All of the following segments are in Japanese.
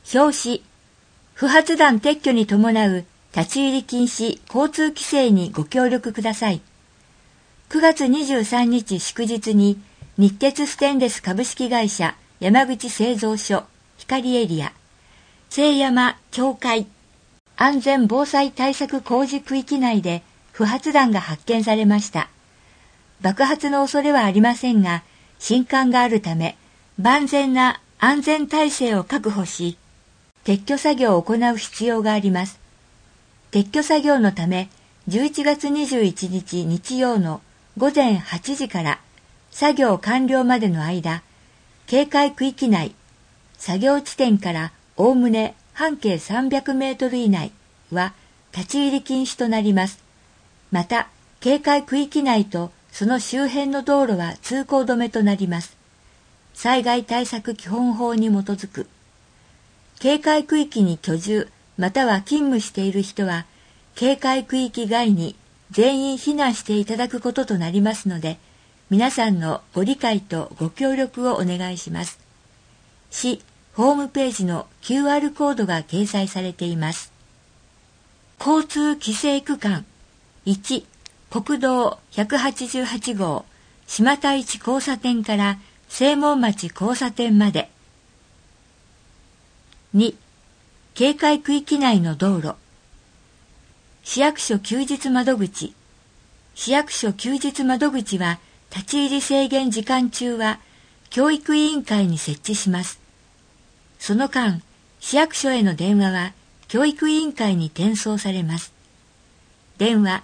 表紙、不発弾撤去に伴う立ち入り禁止交通規制にご協力ください。9月23日祝日に日鉄ステンレス株式会社山口製造所光エリア聖山教会安全防災対策工事区域内で不発弾が発見されました。爆発の恐れはありませんが、信管があるため万全な安全体制を確保し、撤去作業を行う必要があります。撤去作業のため、11月21日日曜の午前8時から作業完了までの間、警戒区域内、作業地点からおおむね半径300メートル以内は立ち入り禁止となります。また、警戒区域内とその周辺の道路は通行止めとなります。災害対策基本法に基づく。警戒区域に居住または勤務している人は、警戒区域外に全員避難していただくこととなりますので、皆さんのご理解とご協力をお願いします。市ホームページの QR コードが掲載されています。交通規制区間1、国道188号島田市交差点から正門町交差点まで。2、警戒区域内の道路。市役所休日窓口。市役所休日窓口は立ち入り制限時間中は教育委員会に設置します。その間、市役所への電話は教育委員会に転送されます。電話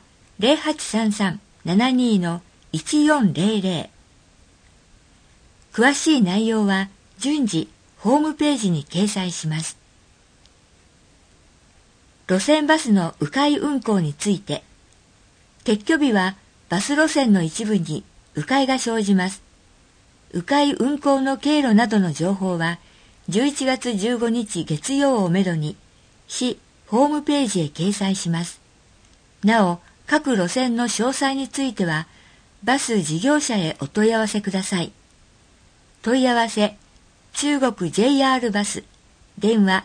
0833-72-1400。詳しい内容は順次ホームページに掲載します。路線バスの迂回運行について、撤去日はバス路線の一部に迂回が生じます。迂回運行の経路などの情報は11月15日月曜をめどに市ホームページへ掲載します。なお、各路線の詳細についてはバス事業者へお問い合わせください。問い合わせ、中国 JR バス、電話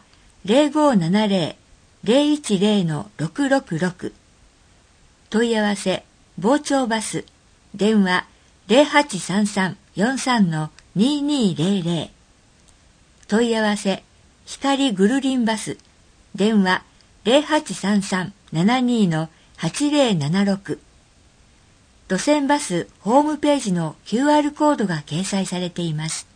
0570-010-666。問い合わせ、傍聴バス、電話0833-43-2200。問い合わせ、光ぐるりんバス、電話0833-72-8076。路線バスホームページの QR コードが掲載されています。